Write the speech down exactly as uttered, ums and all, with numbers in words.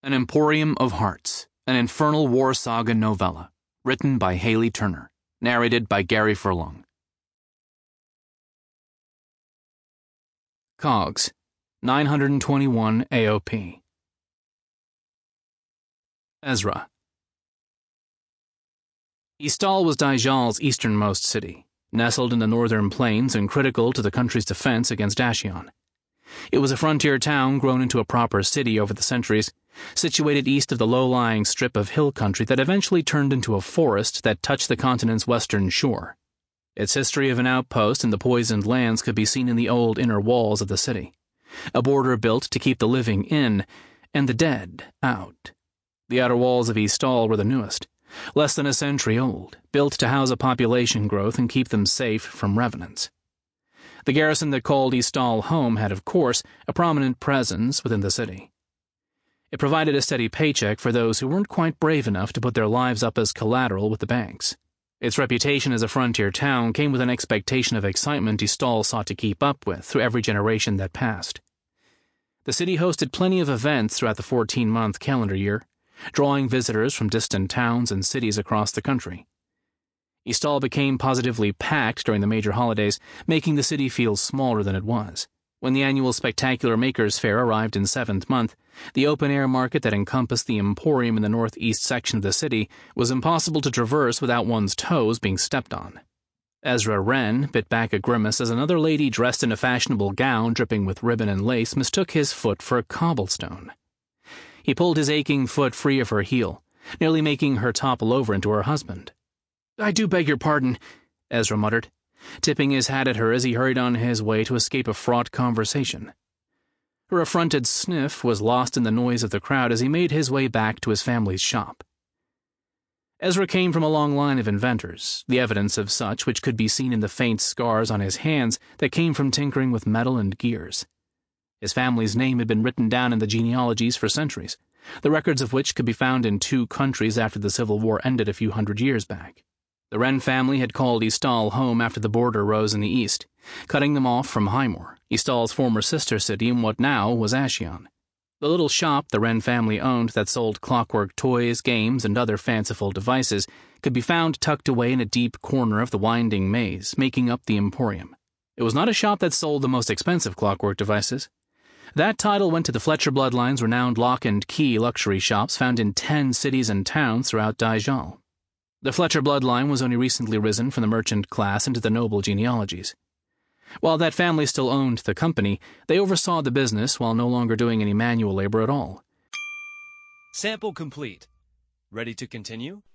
An Emporium of Hearts, an infernal war saga novella, written by Haley Turner, narrated by Gary Furlong. Cogs, nine hundred twenty-one A O P. Ezra. Istal was Daijal's easternmost city, nestled in the northern plains and critical to the country's defense against Ashion. It was a frontier town grown into a proper city over the centuries, situated east of the low-lying strip of hill country that eventually turned into a forest that touched the continent's western shore. Its history of an outpost in the poisoned lands could be seen in the old inner walls of the city, a border built to keep the living in and the dead out. The outer walls of Istal were the newest, less than a century old, built to house a population growth and keep them safe from revenants. The garrison that called Istal home had, of course, a prominent presence within the city. It provided a steady paycheck for those who weren't quite brave enough to put their lives up as collateral with the banks. Its reputation as a frontier town came with an expectation of excitement Istal sought to keep up with through every generation that passed. The city hosted plenty of events throughout the fourteen-month calendar year, drawing visitors from distant towns and cities across the country. Istal became positively packed during the major holidays, making the city feel smaller than it was. When the annual Spectacular Makers Fair arrived in seventh month, the open-air market that encompassed the Emporium in the northeast section of the city was impossible to traverse without one's toes being stepped on. Ezra Wren bit back a grimace as another lady dressed in a fashionable gown dripping with ribbon and lace mistook his foot for a cobblestone. He pulled his aching foot free of her heel, nearly making her topple over into her husband. "I do beg your pardon," Ezra muttered, tipping his hat at her as he hurried on his way to escape a fraught conversation. Her affronted sniff was lost in the noise of the crowd as he made his way back to his family's shop. Ezra came from a long line of inventors, the evidence of such which could be seen in the faint scars on his hands that came from tinkering with metal and gears. His family's name had been written down in the genealogies for centuries, the records of which could be found in two countries after the Civil War ended a few hundred years back. The Wren family had called Istal home after the border rose in the east, cutting them off from Highmore, Istal's former sister city in what now was Ashion. The little shop the Wren family owned that sold clockwork toys, games, and other fanciful devices could be found tucked away in a deep corner of the winding maze, making up the Emporium. It was not a shop that sold the most expensive clockwork devices. That title went to the Fletcher bloodline's renowned lock and key luxury shops found in ten cities and towns throughout Daijal. The Fletcher bloodline was only recently risen from the merchant class into the noble genealogies. While that family still owned the company, they oversaw the business while no longer doing any manual labor at all. Sample complete. Ready to continue?